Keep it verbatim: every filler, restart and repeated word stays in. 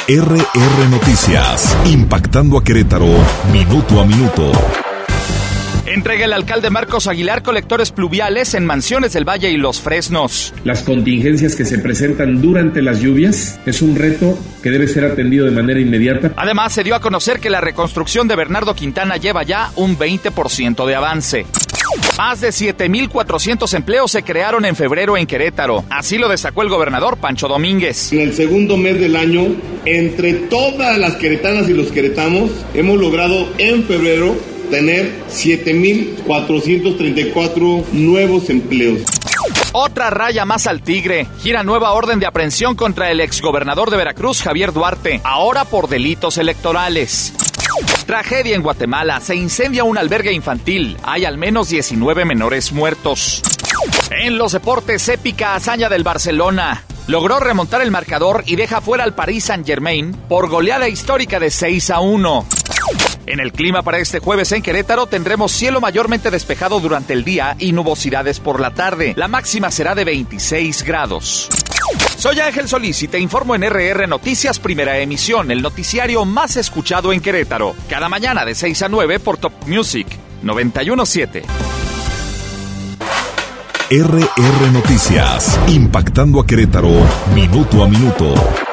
R R Noticias, impactando a Querétaro, minuto a minuto. Entrega el alcalde Marcos Aguilar colectores pluviales en Mansiones del Valle y Los Fresnos. Las contingencias que se presentan durante las lluvias es un reto que debe ser atendido de manera inmediata. Además, se dio a conocer que la reconstrucción de Bernardo Quintana lleva ya un veinte por ciento de avance. Más de siete mil cuatrocientos empleos se crearon en febrero en Querétaro. Así lo destacó el gobernador Pancho Domínguez. En el segundo mes del año, entre todas las queretanas y los queretanos, hemos logrado en febrero tener siete mil cuatrocientos treinta y cuatro nuevos empleos. Otra raya más al tigre. Gira nueva orden de aprehensión contra el exgobernador de Veracruz, Javier Duarte, ahora por delitos electorales. Tragedia en Guatemala. Se incendia un albergue infantil. Hay al menos diecinueve menores muertos. En los deportes, épica hazaña del Barcelona. Logró remontar el marcador y deja fuera al Paris Saint-Germain por goleada histórica de seis a uno. En el clima para este jueves en Querétaro tendremos cielo mayormente despejado durante el día y nubosidades por la tarde. La máxima será de veintiséis grados. Soy Ángel Solís y te informo en R R Noticias Primera Emisión, el noticiario más escuchado en Querétaro. Cada mañana de seis a nueve por Top Music noventa y uno punto siete. R R Noticias, impactando a Querétaro, minuto a minuto.